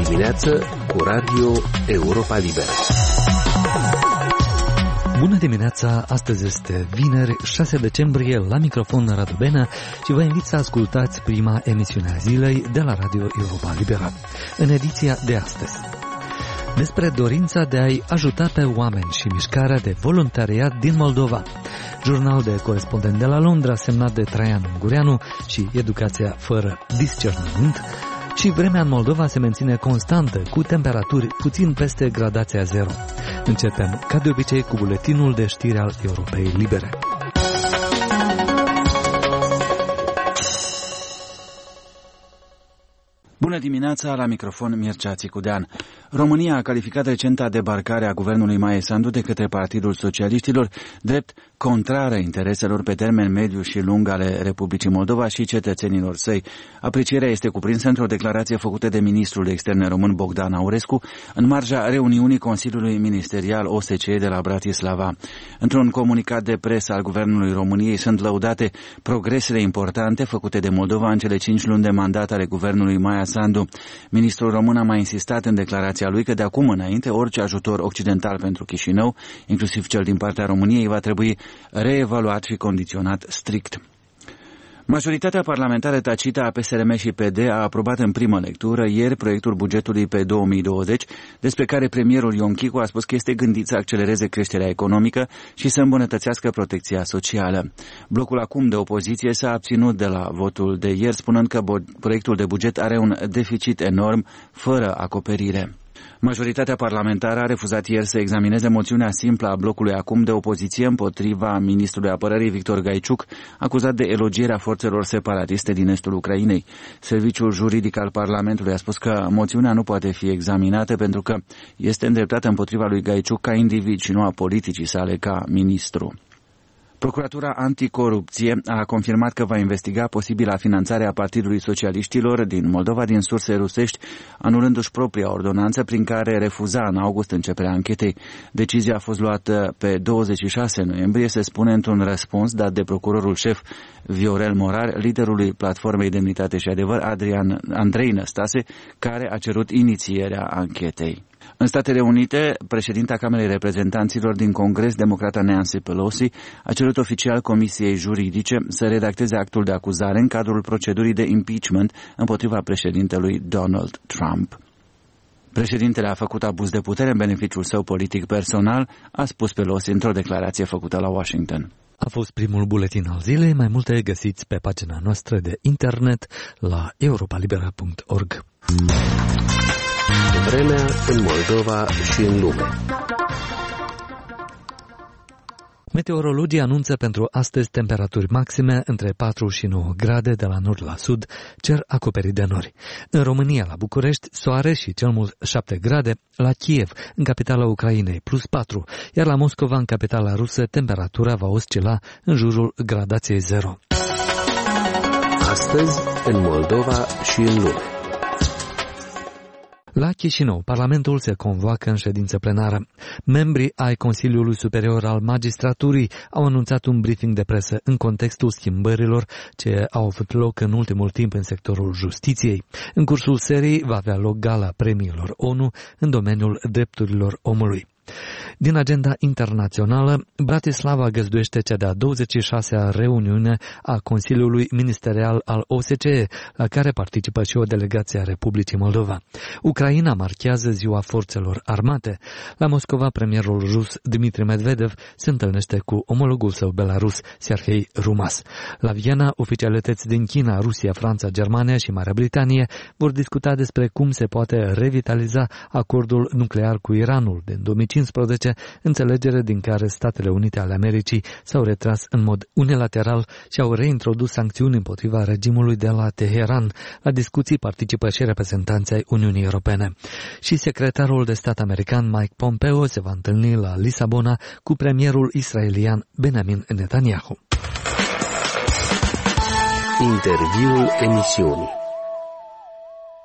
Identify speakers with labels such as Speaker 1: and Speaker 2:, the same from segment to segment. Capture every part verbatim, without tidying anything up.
Speaker 1: dimineață cu Radio Europa Liberă.
Speaker 2: Bună dimineața, astăzi este vineri, șase decembrie, la microfon Radu Benea și vă invit să ascultați prima emisiune a zilei de la Radio Europa Liberă. În ediția de astăzi, despre dorința de a-i ajuta pe oameni și mișcarea de voluntariat din Moldova, jurnal de corespondent de la Londra semnat de Traian Ungureanu și educația fără discernământ, și vremea în Moldova se menține constantă, cu temperaturi puțin peste gradația zero. Începem, ca de obicei, cu buletinul de știri al Europei Libere.
Speaker 3: Bună dimineața, la microfon Mircea Țicudean. România a calificat recenta debarcare a guvernului Maie Sandu de către Partidul Socialiștilor drept contrară intereselor pe termen mediu și lung ale Republicii Moldova și cetățenilor săi. Aprecierea este cuprinsă într-o declarație făcută de ministrul de externe român Bogdan Aurescu în marja reuniunii Consiliului Ministerial O S C E de la Bratislava. Într-un comunicat de presă al Guvernului României sunt lăudate progresele importante făcute de Moldova în cele cinci luni de mandat ale guvernului Maia Sandu. Ministrul român a mai insistat în declarația lui că de acum înainte orice ajutor occidental pentru Chișinău, inclusiv cel din partea României, va trebui reevaluat și condiționat strict. Majoritatea parlamentară tacită a P S R M și P D a aprobat în primă lectură ieri proiectul bugetului pe două mii douăzeci, despre care premierul Ion Chicu a spus că este gândit să accelereze creșterea economică și să îmbunătățească protecția socială. Blocul acum de opoziție s-a abținut de la votul de ieri, spunând că proiectul de buget are un deficit enorm, fără acoperire. Majoritatea parlamentară a refuzat ieri să examineze moțiunea simplă a blocului acum de opoziție împotriva ministrului apărării Victor Gaiciuc, acuzat de elogierea forțelor separatiste din estul Ucrainei. Serviciul juridic al Parlamentului a spus că moțiunea nu poate fi examinată pentru că este îndreptată împotriva lui Gaiciuc ca individ și nu a politicii sale ca ministru. Procuratura Anticorupție a confirmat că va investiga posibila finanțare a Partidului Socialiștilor din Moldova din surse rusești, anulându-și propria ordonanță prin care refuza în august începerea anchetei. Decizia a fost luată pe douăzeci și șase noiembrie, se spune într-un răspuns dat de procurorul șef Viorel Morar, liderului Platformei Demnitate și Adevăr, Adrian Andrei Năstase, care a cerut inițierea anchetei. În Statele Unite, președinta Camerei Reprezentanților din Congres, democrata Nancy Pelosi, a cerut oficial Comisiei Juridice să redacteze actul de acuzare în cadrul procedurii de impeachment împotriva președintelui Donald Trump. Președintele a făcut abuz de putere în beneficiul său politic personal, a spus Pelosi într-o declarație făcută la Washington.
Speaker 2: A fost primul buletin al zilei, mai multe găsiți pe pagina noastră de internet la europa libera punct org.
Speaker 1: Vremea în Moldova și în lume.
Speaker 2: Meteorologii anunță pentru astăzi temperaturi maxime între patru și nouă grade de la nord la sud, cer acoperit de nori. În România, la București, soare și cel mult șapte grade, la Kiev, în capitala Ucrainei, plus patru, iar la Moscova, în capitala rusă, temperatura va oscila în jurul gradației zero.
Speaker 1: Astăzi, în Moldova și în lume.
Speaker 2: La Chișinău, Parlamentul se convoacă în ședință plenară. Membrii ai Consiliului Superior al Magistraturii au anunțat un briefing de presă în contextul schimbărilor ce au avut loc în ultimul timp în sectorul justiției. În cursul serii va avea loc gala premiilor ONU în domeniul drepturilor omului. Din agenda internațională, Bratislava găzduiește cea de-a douăzeci și șasea reuniune a Consiliului Ministerial al O S C E, la care participă și o delegație a Republicii Moldova. Ucraina marchează Ziua Forțelor Armate. La Moscova, premierul rus Dmitri Medvedev se întâlnește cu omologul său belarus, Serhei Rumas. La Viena, oficialități din China, Rusia, Franța, Germania și Marea Britanie vor discuta despre cum se poate revitaliza acordul nuclear cu Iranul din două mii cincisprezece, înțelegere din care Statele Unite ale Americii s-au retras în mod unilateral și au reintrodus sancțiuni împotriva regimului de la Teheran. La discuții participă și reprezentanții ai Uniunii Europene. Și secretarul de stat american Mike Pompeo se va întâlni la Lisabona cu premierul israelian Benjamin Netanyahu.
Speaker 1: Interviul emisiunii.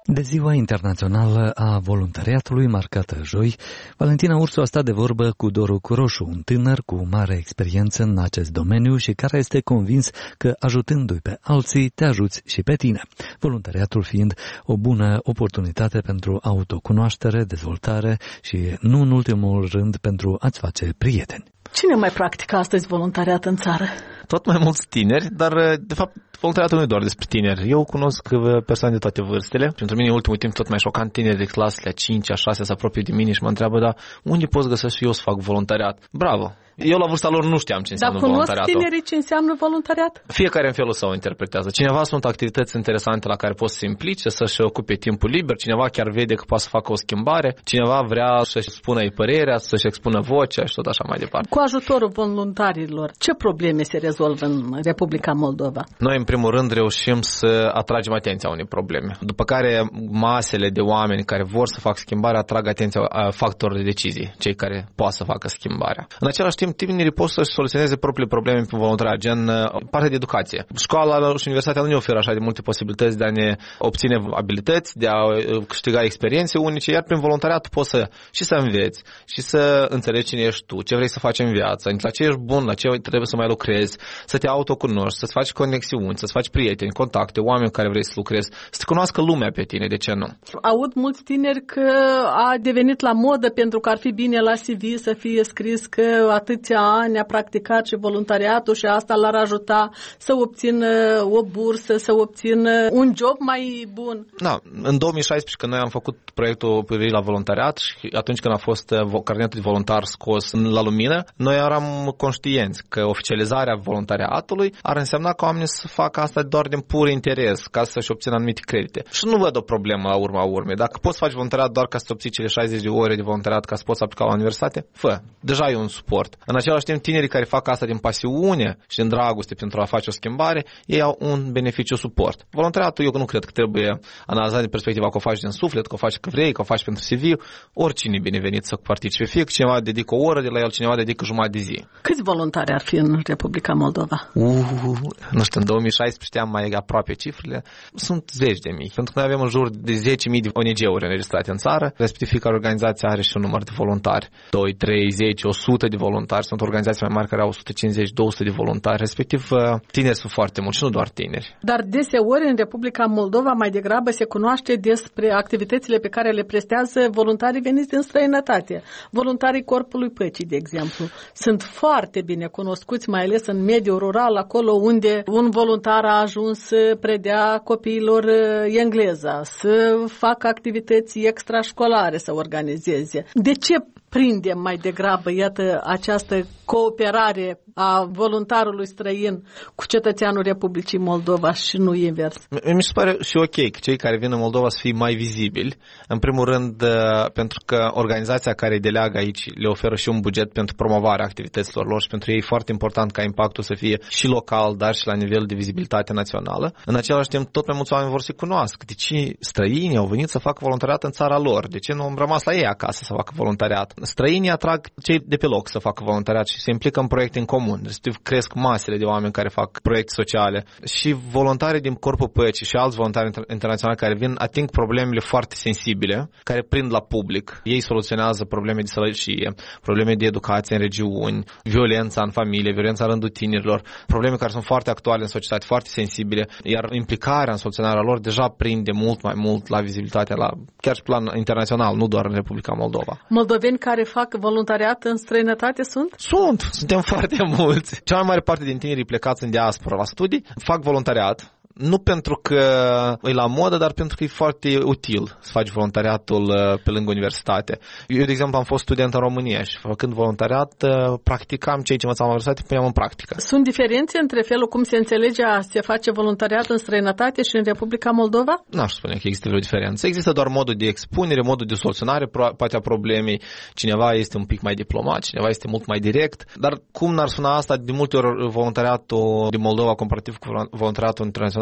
Speaker 2: De Ziua Internațională a Voluntariatului, marcată joi, Valentina Ursu a stat de vorbă cu Doru Curoșu, un tânăr cu mare experiență în acest domeniu și care este convins că, ajutându-i pe alții, te ajuți și pe tine. Voluntariatul fiind o bună oportunitate pentru autocunoaștere, dezvoltare și, nu în ultimul rând, pentru a-ți face prieteni.
Speaker 4: Cine mai practică astăzi voluntariat în țară?
Speaker 5: Tot mai mulți tineri, dar de fapt voluntariatul nu e doar despre tineri. Eu cunosc persoane de toate vârstele. Pentru mine, în ultimul timp, tot mai șocant, tineri de clasele a cincea, a șasea se apropie de mine și mă întreabă, dar unde poți găsi și eu să fac voluntariat? Bravo! Eu la vârsta lor nu știam ce înseamnă voluntariatul.
Speaker 4: Dar cunosc tinerii ce înseamnă voluntariat?
Speaker 5: Fiecare în felul său interpretează. Cineva sunt activități interesante la care poți să se implice, să-și ocupe timpul liber, cineva chiar vede că poate să facă o schimbare, cineva vrea să-și spună-i părerea, să-și expună vocea și tot așa mai departe.
Speaker 4: Cu ajutorul voluntarilor, ce probleme se rezolvă în Republica Moldova?
Speaker 5: Noi, în primul rând, reușim să atragem atenția unei probleme, după care masele de oameni care vor să facă schimbare atrag atenția factorilor de decizii, cei care poate să facă schimbarea. În același timp, tinerii pot să-și soluționeze propriile probleme pe voluntariat, gen partea de educație. Școala și universitatea nu ne oferă așa de multe posibilități de a ne obține abilități, de a câștiga experiențe unice, iar prin voluntariat poți să, și să înveți, și să înțelegi cine ești tu, ce vrei să faci în viață, la ce ești bun, la ce trebuie să mai lucrezi, să te autocunoști, să-ți faci conexiuni, să-ți faci prieteni, contacte, oameni cu care vrei să lucrezi, să te cunoască lumea pe tine, de ce nu?
Speaker 4: Aud mulți tineri că a devenit la modă pentru că ar fi bine la C V să fie scris că atâția ani a practicat și voluntariatul și asta l-ar ajuta să obțină o bursă, să obțină un job mai bun.
Speaker 5: Da, în două mii șaisprezece, când noi am făcut proiectul privire la voluntariat și atunci când a fost carnetul de voluntar scos la lumină, noi eram conștienți că oficializarea voluntariatului ar însemna că oamenii să facă asta doar din pur interes, ca să-și obțină anumite credite. Și nu văd o problemă la urma urmei. Dacă poți să faci voluntariat doar ca să obții cele șaizeci de ore de voluntariat ca să poți aplica la universitate, fă, deja e un suport. În același timp, tinerii care fac asta din pasiune și din dragoste pentru a face o schimbare, ei au un beneficiu suport. Voluntariatul eu nu cred că trebuie analizat din perspectiva că o faci din suflet, că o faci că vrei, că o faci pentru C V. Oricine e binevenit să participe. Fie că cineva dedică o oră de la el, cineva dedică jumătate de zi.
Speaker 4: Câți voluntari ar fi în Republica Moldova?
Speaker 5: Uh, nu știu, în două mii șaisprezece știam mai aproape cifrele. Sunt zeci de mii. Pentru că noi avem în jur de zece mii de O N G-uri înregistrate în țară. Respectiv, fiecare organizație are și un număr de voluntari. doi, trei, zece, o sută de voluntari. Sunt organizații mai mari care au o sută cincizeci, două sute de voluntari. Respectiv, tineri sunt foarte mulți și nu doar tineri. Dar
Speaker 4: deseori în Republica Moldova mai degrabă se cunoaște despre activitățile pe care le prestează voluntarii veniți din străinătate. Voluntarii Corpului Păcii, de exemplu, sunt foarte bine cunoscuți, mai ales în mediul rural, acolo unde un voluntar a ajuns să predea copiilor engleza, să facă activități extrașcolare, să organizeze. De ce prindem mai degrabă, iată, această cooperare a voluntarului străin cu cetățeanul Republicii Moldova și nu invers?
Speaker 5: Mi se pare și ok că cei care vin în Moldova să fie mai vizibili. În primul rând, pentru că organizația care îi deleagă aici le oferă și un buget pentru promovarea activităților lor și pentru ei e foarte important ca impactul să fie și local, dar și la nivel de vizibilitate națională. În același timp, tot mai mulți oameni vor să cunoască de ce străinii au venit să facă voluntariat în țara lor, de ce nu au rămas la ei acasă să facă voluntariat. Străinii atrag cei de pe loc să facă voluntariat și se implică în proiecte în comun. Respectiv, cresc masele de oameni care fac proiecte sociale. Și voluntarii din Corpul Păcii și alți voluntari internaționali care vin ating problemele foarte sensibile, care prind la public. Ei soluționează probleme de sărăcie, probleme de educație în regiuni, violența în familie, violența în rândul tinerilor, probleme care sunt foarte actuale în societate, foarte sensibile, iar implicarea în soluționarea lor deja prinde mult mai mult la vizibilitatea, la chiar și plan internațional, nu doar în Republica Moldova.
Speaker 4: Moldoveni care fac voluntariat în străinătate sunt?
Speaker 5: Sunt, suntem foarte mulți. Cea mai mare parte din tinerii plecați în diaspora la studii fac voluntariat. Nu pentru că e la modă, dar pentru că e foarte util să faci voluntariatul pe lângă universitate. Eu, de exemplu, am fost student în România și făcând voluntariat, practicam ceea ce învățam la universitate, puneam în practică.
Speaker 4: Sunt diferențe între felul cum se înțelege a se face voluntariat în străinătate și în Republica Moldova? Nu aș
Speaker 5: spune că există vreo diferență. Există doar modul de expunere, modul de soluționare poate a problemei. Cineva este un pic mai diplomat, cineva este mult mai direct. Dar cum n-ar suna asta, de multe ori voluntariatul din Moldova comparativ cu voluntariatul internațional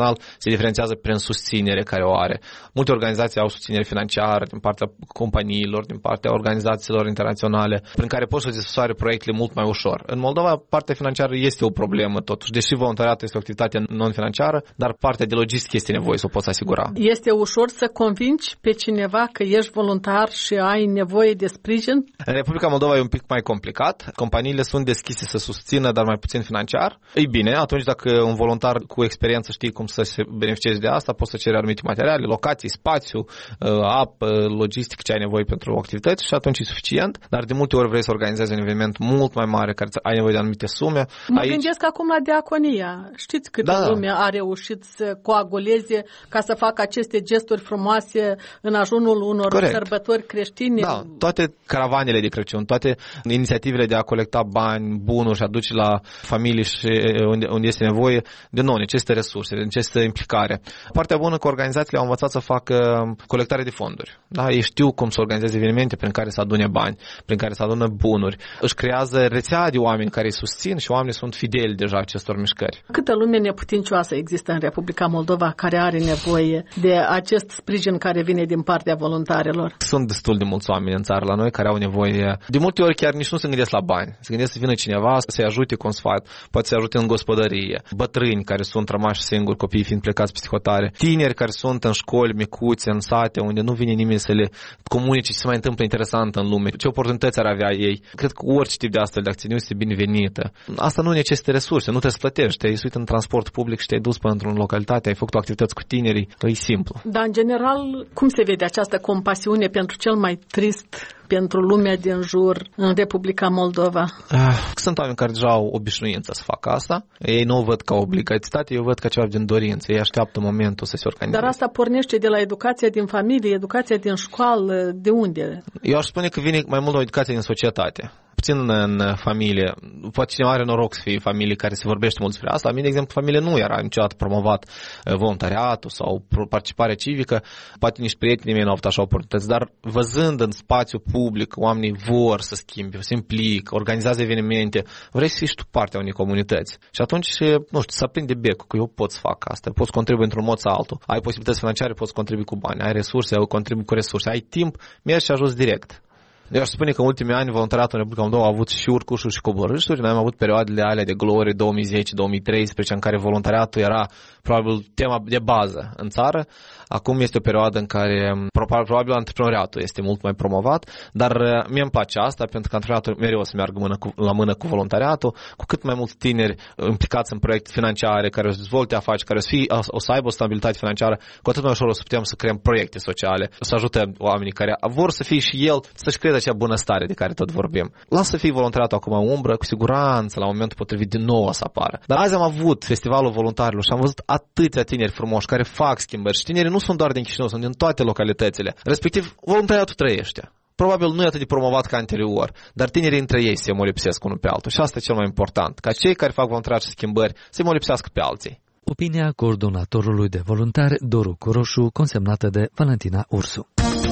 Speaker 5: internațional se diferențiază prin susținere care o are. Multe organizații au susținere financiară din partea companiilor, din partea organizațiilor internaționale, prin care pot să desfășoare proiectele mult mai ușor. În Moldova, partea financiară este o problemă totuși, deși voluntariatul este o activitate non-financiară, dar partea de logistică este nevoie să o poți asigura.
Speaker 4: Este ușor să convingi pe cineva că ești voluntar și ai nevoie de sprijin?
Speaker 5: În Republica Moldova e un pic mai complicat. Companiile sunt deschise să susțină, dar mai puțin financiar. Ei bine, atunci dacă un voluntar cu experiență știe cum să se beneficieze de asta, poți să ceri anumite materiale, locații, spațiu, apă, logistică, ce ai nevoie pentru activități și atunci e suficient. Dar de multe ori vrei să organizezi un eveniment mult mai mare, care ai nevoie de anumite sume.
Speaker 4: Mă
Speaker 5: Aici...
Speaker 4: gândesc acum la diaconia. Știți câtă
Speaker 5: da.
Speaker 4: lume a reușit să coaguleze ca să facă aceste gesturi frumoase în ajunul unor
Speaker 5: Corect.
Speaker 4: Sărbători creștine?
Speaker 5: Da, toate caravanele de Crăciun, toate inițiativele de a colecta bani, bunuri și a duce la familii și unde, unde este nevoie, de nou, necesită resurse, necesită implicare. Partea bună că organizațiile au învățat să facă colectare de fonduri. Da? Ei știu cum să organizeze evenimente prin care să adune bani, prin care să adună bunuri. Își creează rețea de oameni care îi susțin și oamenii sunt fideli deja acestor mișcări.
Speaker 4: Câtă lume neputincioasă există în Republica Moldova care are nevoie de acest sprijin care vine din partea voluntarilor?
Speaker 5: Sunt destul de mulți oameni în țară la noi care au nevoie. De multe ori chiar nici nu se gândesc la bani. Se gândesc să vină cineva să-i ajute cu un sfat, poate să-i ajute în gospodărie. Bătrâni care sunt rămași singuri, copiii fiind plecați pe psihotare. Tineri care sunt în școli micuțe, în sate, unde nu vine nimeni să le comunice ce se mai întâmplă interesant în lume, ce oportunități ar avea ei. Cred că orice tip de astfel de acțiune este binevenită. Asta nu necesită resurse, nu trebuie să plătești. Te-ai isuit în transport public și te-ai dus până într-o localitate, ai făcut activități cu tinerii, e simplu.
Speaker 4: Dar în general, cum se vede această compasiune pentru cel mai trist, pentru lumea din jur în Republica Moldova?
Speaker 5: Sunt oameni care deja au obișnuință să facă asta. Ei nu o văd ca obligațitate, eu văd ca ceva din dorință. Ei așteaptă momentul să se organizeze.
Speaker 4: Dar asta pornește de la educația din familie, educația din școală, de unde?
Speaker 5: Eu aș spune că vine mai mult o educație din societate. Puțin în familie. Poate cineva are noroc să fie familie care se vorbește mult despre asta. La mine, de exemplu, familie nu era niciodată promovat voluntariatul sau participarea civică. Poate nici prietenii mei nu au avut așa oportunități, dar văzând în spațiu public, oamenii vor să schimbe, se implică, organizează evenimente, vrei să fii și tu partea unei comunități. Și atunci, nu știu, să aprinde becul, că eu pot să fac asta, pot să contribui într-un mod sau altul. Ai posibilități financiare, poți să contribui cu bani, ai resurse, ai contribui cu resurse, ai timp, mergi și ajuns direct. Eu aș spune că în ultimii ani voluntariatul în Republica Moldova a avut și urcușuri și coborâșuri. Noi am avut perioadele alea de glorie două mii zece două mii treisprezece în care voluntariatul era probabil tema de bază în țară. Acum este o perioadă în care probabil antreprenoriatul este mult mai promovat, dar mie îmi place asta pentru că antreprenoriatul mereu o să meargă mână cu, la mână cu voluntariatul, cu cât mai mulți tineri implicați în proiecte financiare, care o să dezvolte afaceri, care o să, fie, o să aibă o stabilitate financiară, cu atât mai ușor o să putem să creăm proiecte sociale, să ajutăm oamenii care vor să fie și el, să-și creeze acea bunăstare de care tot vorbim. Lasă să fie voluntariatul acum umbră, cu siguranță la momentul potrivit din nou o să apară. Dar azi am avut festivalul voluntarilor și am văzut atâția tineri frumoși care fac schimbări și tinerii nu sunt doar din Chișinău, sunt din toate localitățile. Respectiv, voluntariatul trăiește. Probabil nu e atât de promovat ca anterior, dar tinerii între ei se molipsesc unul pe altul și asta e cel mai important, ca cei care fac voluntariat și schimbări să molipsească pe alții.
Speaker 2: Opinia coordonatorului de voluntari Doru Coroșu, consemnată de Valentina Ursu.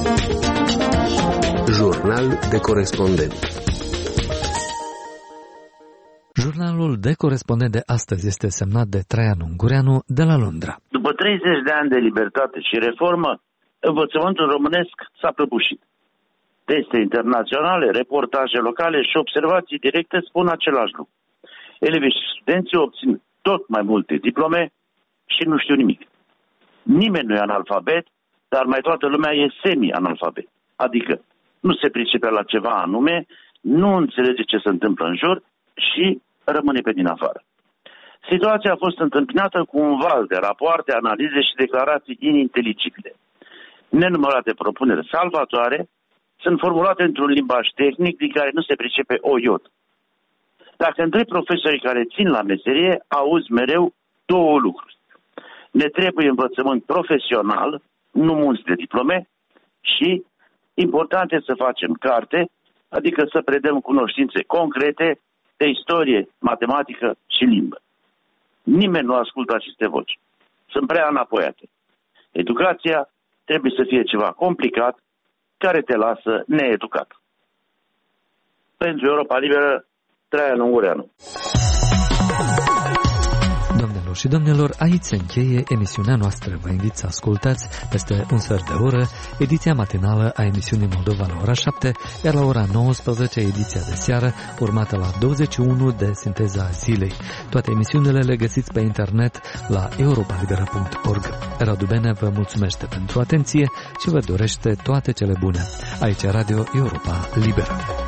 Speaker 1: Jurnal de corespondent.
Speaker 2: Jurnalul de corespondent de astăzi este semnat de Traian Ungureanu de la Londra.
Speaker 6: După treizeci de ani de libertate și reformă, învățământul românesc s-a prăbușit. Teste internaționale, reportaje locale și observații directe spun același lucru. Elevii și studenții obțin tot mai multe diplome și nu știu nimic. Nimeni nu e analfabet, dar mai toată lumea e semi-analfabet. Adică nu se pricepe la ceva anume, nu înțelege ce se întâmplă în jur și rămâne pe din afară. Situația a fost întâmpinată cu un val de rapoarte, analize și declarații ininteligibile. Nenumărate propuneri salvatoare sunt formulate într-un limbaj tehnic din care nu se pricepe o iot. Dacă întrebi profesorii care țin la meserie, auzi mereu două lucruri. Ne trebuie învățământ profesional, nu munți de diplome, și important este să facem carte, adică să predăm cunoștințe concrete de istorie, matematică și limbă. Nimeni nu ascultă aceste voci. Sunt prea înapoiate. Educația trebuie să fie ceva complicat care te lasă needucat. Pentru Europa Liberă, Traian Ungureanu.
Speaker 2: Domnilor Doamnelor și domnilor, aici se încheie emisiunea noastră. Vă invit să ascultați peste un sfert de oră ediția matinală a emisiunii Moldova la ora șapte, iar la ora nouăsprezece ediția de seară, urmată la douăzeci și unu de Sinteza Zilei. Toate emisiunile le găsiți pe internet la europa liberă punct org. Radu Bene vă mulțumește pentru atenție și vă dorește toate cele bune. Aici Radio Europa Liberă.